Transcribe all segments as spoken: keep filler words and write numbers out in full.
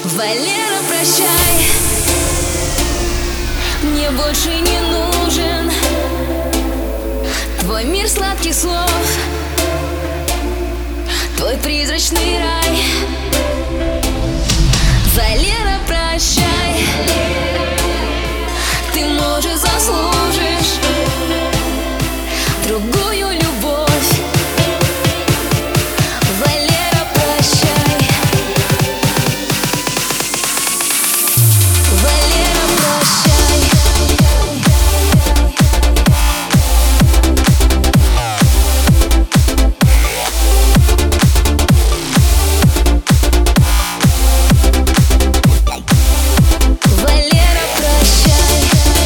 Валера, прощай, мне больше не нужен твой мир сладких слов, твой призрачный рай. Валера, прощай, ты, может, заслужишь другую любовь. Валера, прощай, Валера, прощай. Валера, прощай.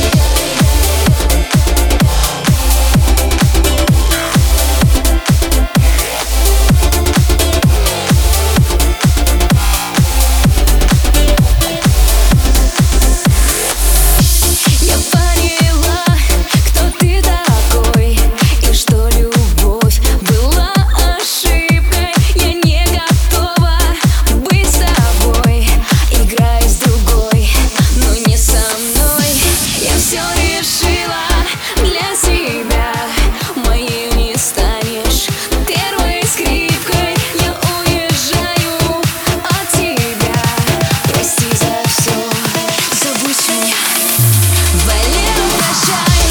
Я поняла, кто ты такой, и что любовь была ошибкой. Я не готова быть с тобой, играй с другой, но не со мной. Я все решила для себя, моей не станешь первой скрипкой. Я уезжаю от тебя, прости за все, забудь меня. Валера, прощай,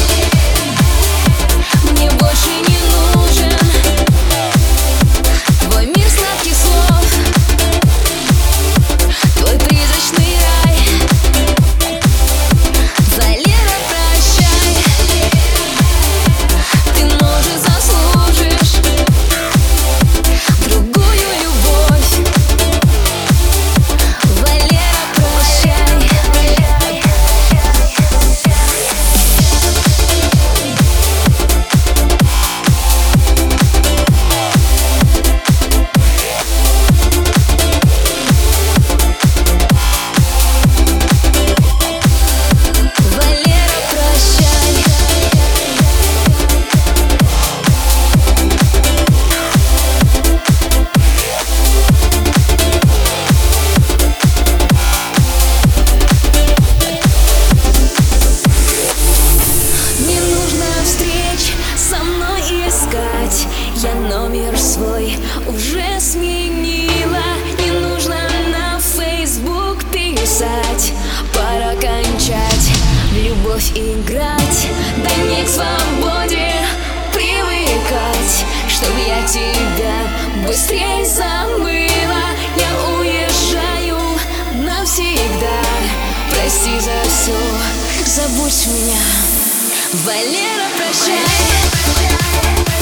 мне больше не нужен твой мир сладких слов, твой призрачный рай. Валера, прощай, ты, может, заслужишь другую любовь. Валера, прощай. Валера, прощай. Не нужно встреч со мной искать, я номер свой уже сменила. Не нужно на Facebook писать, пора кончать в любовь играть. Дай мне к свободе привыкать, чтоб я тебя быстрее забыла. Я уезжаю навсегда, прости за все, забудь меня. Валера, прощай.